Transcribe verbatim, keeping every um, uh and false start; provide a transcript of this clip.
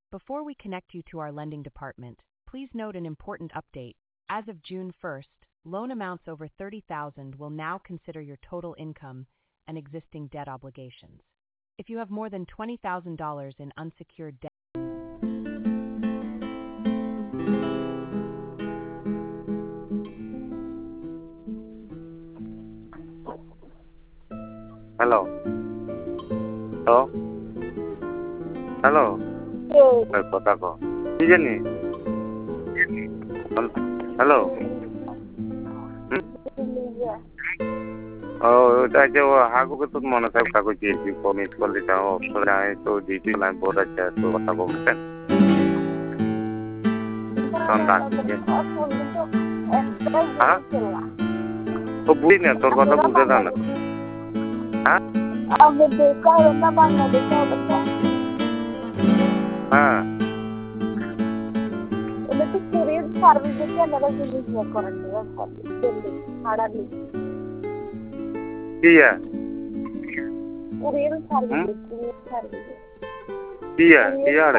Before we connect you to our lending department, please note an important update. As of June first, loan amounts over thirty thousand dollars will now consider your total income and existing debt obligations. If you have more than twenty thousand dollars in unsecured debt, Hello. Hello. Hello. এই কথা কো কি জানি hello ও ওটা যে ও হাগুকে তো মনে থাকে কাগজ দিয়েছি কমিট করলে তাও অবসরে আয় তো দিয়েছি না বোর্ড আছে তো কথা বলতেন হ্যাঁ তো বুঝি না তোর কথা বুঝে দাও না হ্যাঁ হ্যাঁ Iya. Iya, iya.